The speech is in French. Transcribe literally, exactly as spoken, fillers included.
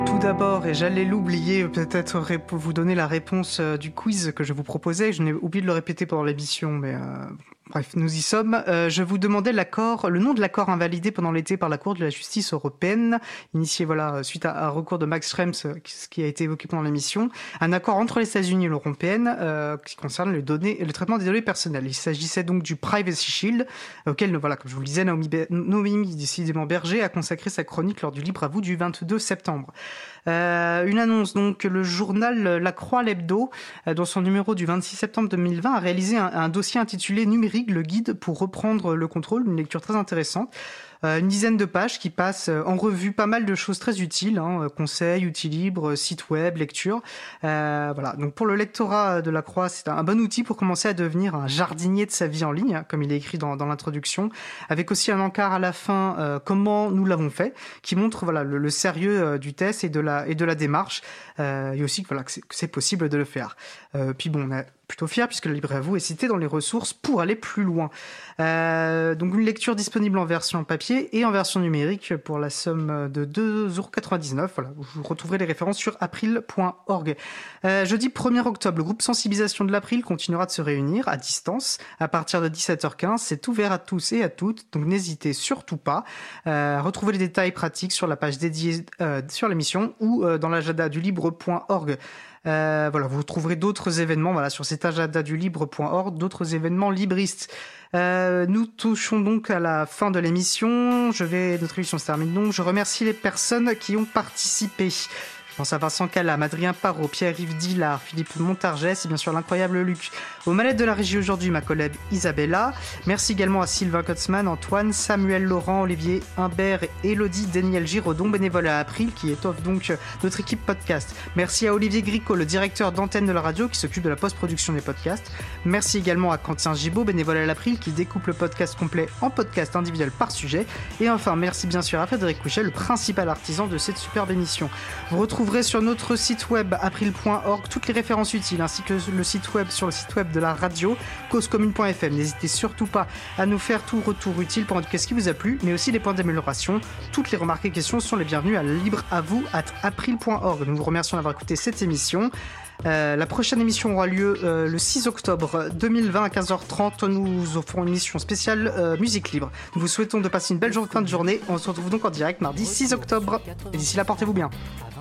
Tout d'abord, et j'allais l'oublier, peut-être ré- vous donner la réponse euh, du quiz que je vous proposais. Je n'ai oublié de le répéter pendant l'émission, mais euh, bref, nous y sommes. Euh, je vous demandais l'accord, le nom de l'accord invalidé pendant l'été par la Cour de la justice européenne, initié voilà suite à un recours de Max Schrems, euh, ce qui a été évoqué pendant l'émission. Un accord entre les États-Unis et l'Union européenne euh, qui concerne les données, le traitement des données personnelles. Il s'agissait donc du Privacy Shield, auquel, voilà, comme je vous le disais, Naomi, Be- Noémie décidément Berger a consacré sa chronique lors du Libre à vous du vingt-deux septembre. Euh, une annonce donc, le journal La Croix l'Hebdo, euh, dans son numéro du vingt-six septembre deux mille vingt, a réalisé un, un dossier intitulé Numérique, le guide pour reprendre le contrôle, une lecture très intéressante. Euh, une dizaine de pages qui passent en revue pas mal de choses très utiles, hein, conseils, outils libres, sites web, lecture. Euh, voilà. Donc pour le lectorat de La Croix, c'est un, un bon outil pour commencer à devenir un jardinier de sa vie en ligne, hein, comme il est écrit dans, dans l'introduction, avec aussi un encart à la fin, euh, comment nous l'avons fait, qui montre voilà le, le sérieux euh, du test et de la et de la démarche, euh, et aussi voilà que c'est, que c'est possible de le faire. Euh, puis bon, on a plutôt fier puisque le Libre à vous est cité dans les ressources pour aller plus loin. Euh, donc une lecture disponible en version papier et en version numérique pour la somme de deux euros quatre-vingt-dix-neuf. Voilà, vous retrouverez les références sur april point org. Euh, jeudi premier octobre, le groupe sensibilisation de l'April continuera de se réunir à distance à partir de dix-sept heures quinze. C'est ouvert à tous et à toutes, donc n'hésitez surtout pas. Euh, retrouvez les détails pratiques sur la page dédiée euh, sur l'émission ou euh, dans l'agenda du libre point org. Euh, voilà, vous trouverez d'autres événements voilà, sur cet agenda du libre point org, d'autres événements libristes. Euh, nous touchons donc à la fin de l'émission. Je vais, notre émission se termine donc. Je remercie les personnes qui ont participé. Je pense à Vincent Calam, Adrien Parot, Pierre-Yves Dillard, Philippe Montargès et bien sûr l'incroyable Luc. Aux manettes de la régie aujourd'hui, ma collègue Isabella. Merci également à Sylvain Kotzmann, Antoine, Samuel Laurent, Olivier Humbert et Élodie Daniel Giraudon, bénévole à April, qui étoffe donc notre équipe podcast. Merci à Olivier Gricot, le directeur d'antenne de la radio, qui s'occupe de la post-production des podcasts. Merci également à Quentin Gibaud, bénévole à l'April, qui découpe le podcast complet en podcast individuel par sujet. Et enfin, merci bien sûr à Frédéric Couchet, le principal artisan de cette superbe émission. Vous retrouverez sur notre site web april point org toutes les références utiles, ainsi que le site web sur le site web de la radio cause commune point f m. N'hésitez surtout pas à nous faire tout retour utile pour indiquer ce qui vous a plu, mais aussi les points d'amélioration. Toutes les remarques et questions sont les bienvenues à libre à vous arobase april point org. Nous vous remercions d'avoir écouté cette émission. Euh, la prochaine émission aura lieu euh, le six octobre deux mille vingt à quinze heures trente. Nous offrons une émission spéciale euh, musique libre. Nous vous souhaitons de passer une belle journée, fin de journée. On se retrouve donc en direct mardi six octobre. Et d'ici là, portez-vous bien.